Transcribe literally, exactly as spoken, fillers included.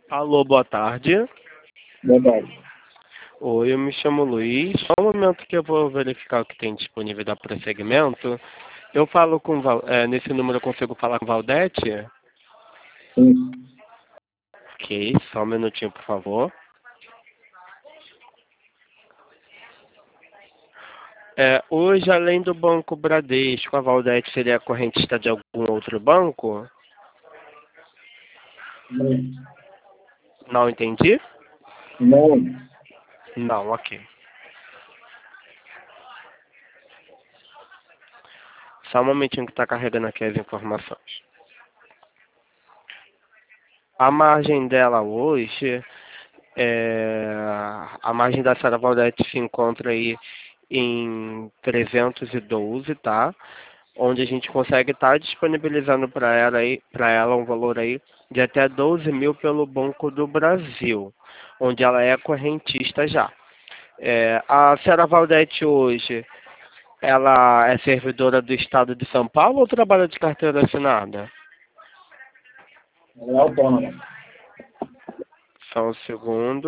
Alô, boa tarde. Boa tarde. Oi, eu me chamo Luiz. Só um momento que eu vou verificar o que tem disponível da prosseguimento. Eu falo com Val- é, nesse número eu consigo falar com Valdete? Sim. Ok, só um minutinho, por favor. É, hoje, além do Banco Bradesco, a Valdete seria correntista de algum outro banco? Não. Não entendi? Não. Não, ok. Só um momentinho que está carregando aqui as informações. A margem dela hoje, é, a margem da Sara Valdete se encontra aí em trezentos e doze, tá? Onde a gente consegue estar disponibilizando para ela aí, para ela um valor aí de até doze mil pelo Banco do Brasil, onde ela é correntista já. É, a Sara Valdete hoje, ela é servidora do Estado de São Paulo ou trabalha de carteira assinada? Ela é autônoma. Só um segundo.